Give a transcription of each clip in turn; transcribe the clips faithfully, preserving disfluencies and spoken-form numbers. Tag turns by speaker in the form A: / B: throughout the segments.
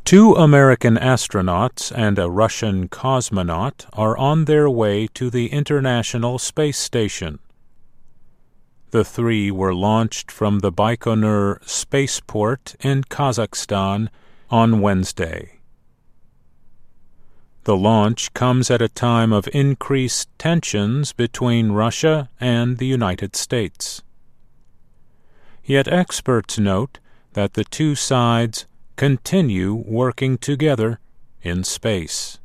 A: Two American astronauts and a Russian cosmonaut are on their way to the International Space Station. The three were launched from the Baikonur spaceport in Kazakhstan on Wednesday. The launch comes at a time of increased tensions between Russia and the United States. Yet experts note that the two sides continue working together in space.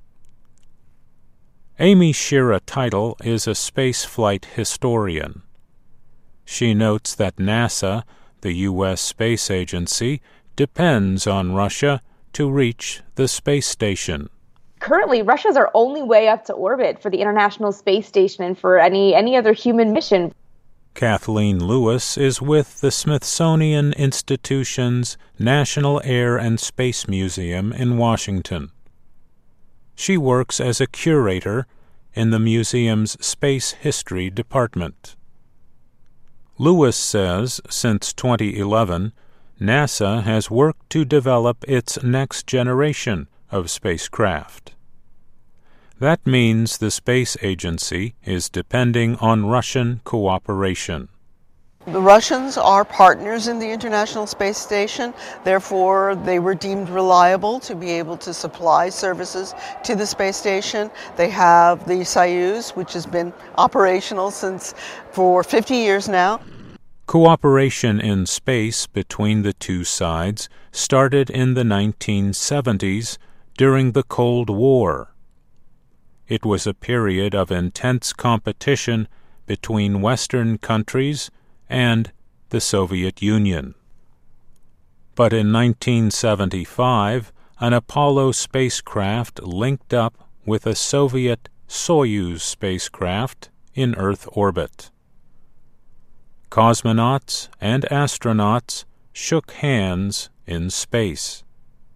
A: Amy Shira Teitel is a spaceflight historian. She notes that NASA, the U S space agency, depends on Russia to reach the space station.
B: Currently, Russia's our only way up to orbit for the International Space Station and for any, any other human mission.
A: Kathleen Lewis is with the Smithsonian Institution's National Air and Space Museum in Washington. She works as a curator in the museum's Space History Department. Lewis says since twenty eleven, NASA has worked to develop its next generation of spacecraft. That means the space agency is depending on Russian cooperation.
C: The Russians are partners in the International Space Station, therefore they were deemed reliable to be able to supply services to the space station. They have the Soyuz, which has been operational since for fifty years now.
A: Cooperation in space between the two sides started in the nineteen seventies during the Cold War. It was a period of intense competition between Western countries and the Soviet Union. But in nineteen seventy-five, an Apollo spacecraft linked up with a Soviet Soyuz spacecraft in Earth orbit. Cosmonauts and astronauts shook hands in space.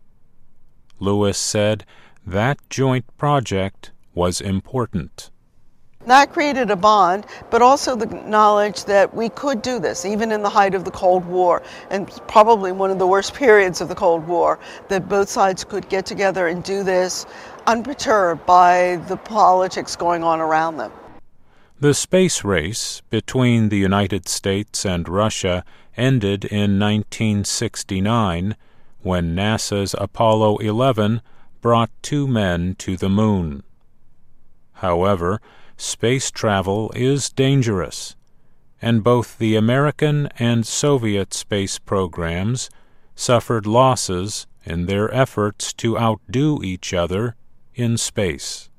A: Lewis said that joint project was important.
C: That created a bond, but also the knowledge that we could do this, even in the height of the Cold War, and probably one of the worst periods of the Cold War, that both sides could get together and do this unperturbed by the politics going on around them.
A: The space race between the United States and Russia ended in nineteen sixty-nine, when NASA's Apollo eleven brought two men to the moon. However, space travel is dangerous, and both the American and Soviet space programs suffered losses in their efforts to outdo each other in space.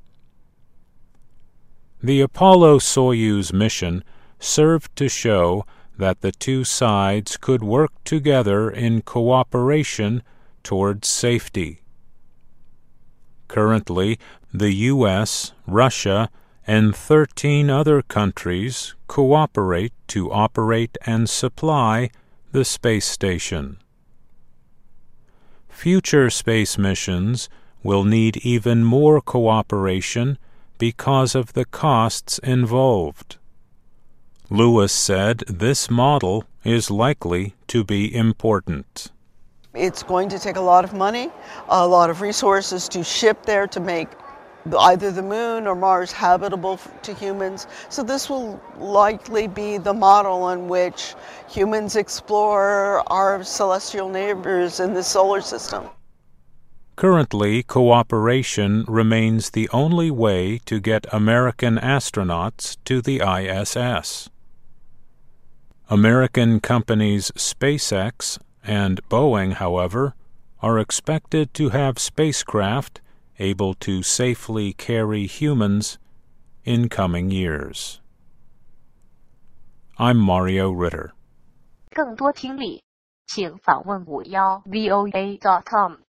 A: The Apollo-Soyuz mission served to show that the two sides could work together in cooperation towards safety. Currently, the U S, Russia, and thirteen other countries cooperate to operate and supply the space station. Future space missions will need even more cooperation because of the costs involved. Lewis said this model is likely to be important.
C: It's going to take a lot of money, a lot of resources to ship there to make either the moon or Mars habitable to humans. So this will likely be the model on which humans explore our celestial neighbors in the solar system.
A: Currently, cooperation remains the only way to get American astronauts to the I S S. American companies SpaceX and Boeing, however, are expected to have spacecraft able to safely carry humans in coming years. I'm Mario Ritter.
D: 更多听力，请访问五幺 V O A dot com。